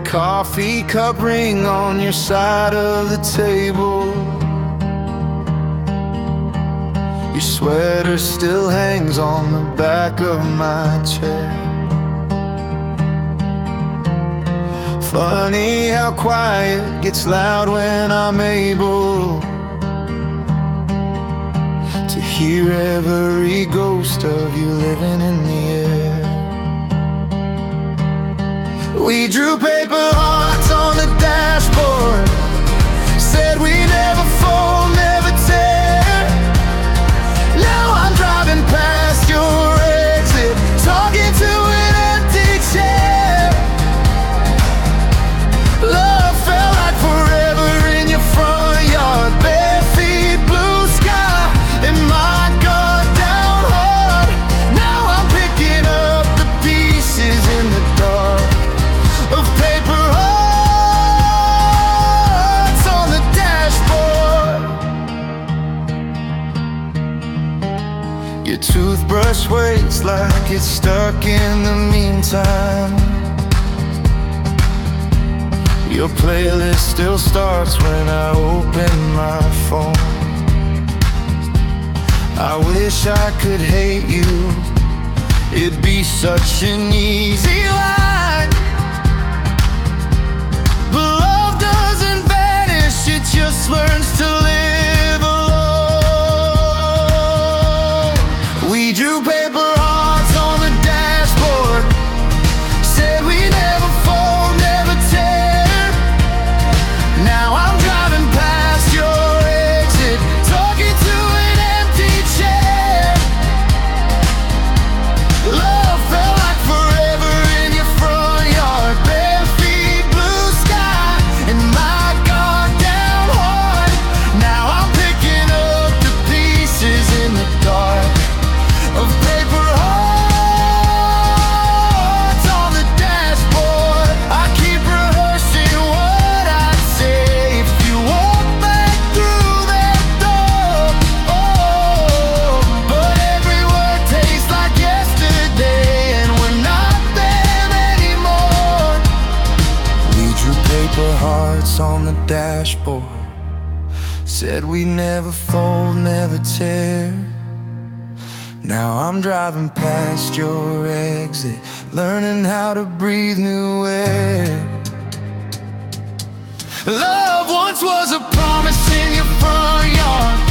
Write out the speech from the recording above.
coffee cup ring on your side of the table. Your sweater still hangs on the back of my chair. Funny how quiet gets loud when I'm able to hear every ghost of you living in the air. We drew paper hearts on the dashboard, said we never fold, never tear. Now I'm driving past your exit, talking to an empty chair. Love felt like forever in your front yard, bare feet, blue sky, and my guard down hard. Now I'm picking up the pieces in the dark of paper hearts on the dashboard. Your toothbrush waits like it's stuck in the meantime. Your playlist still starts when I open my phone. I wish I could hate you, it'd be such an easy line. But love doesn't vanish, it just learns to live alone. We drew paper hearts on the dashboard, said we never fold, never tear. Now I'm driving past your exit, talking to an empty chair. Love felt like forever in your front yard, bare feet, blue sky, and my guard down hard. Now I'm picking up the pieces in the dark of paper hearts on the dashboard. I keep rehearsing what I'd say if you walk back through that door. Oh, but every word tastes like yesterday, and we're not them anymore. We drew paper hearts on the dashboard, said we never fold, never tear. Now I'm driving past your exit, learning how to breathe new air. Love once was a promise in your front yard,